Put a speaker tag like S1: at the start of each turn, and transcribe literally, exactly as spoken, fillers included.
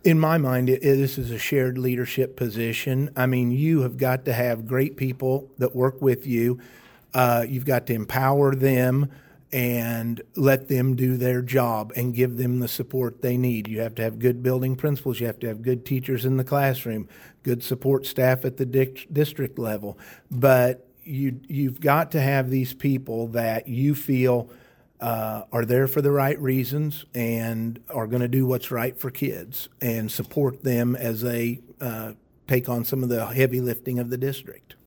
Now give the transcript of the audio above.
S1: In my mind, it, it- this is a shared leadership position. I mean, you have got to have great people that work with you. Uh, you've got to empower them and let them do their job and give them the support they need. You have to have good building principals. You have to have good teachers in the classroom, good support staff at the dic- district level. But you, you've got to have these people that you feel uh, are there for the right reasons and are going to do what's right for kids and support them as they uh, take on some of the heavy lifting of the district.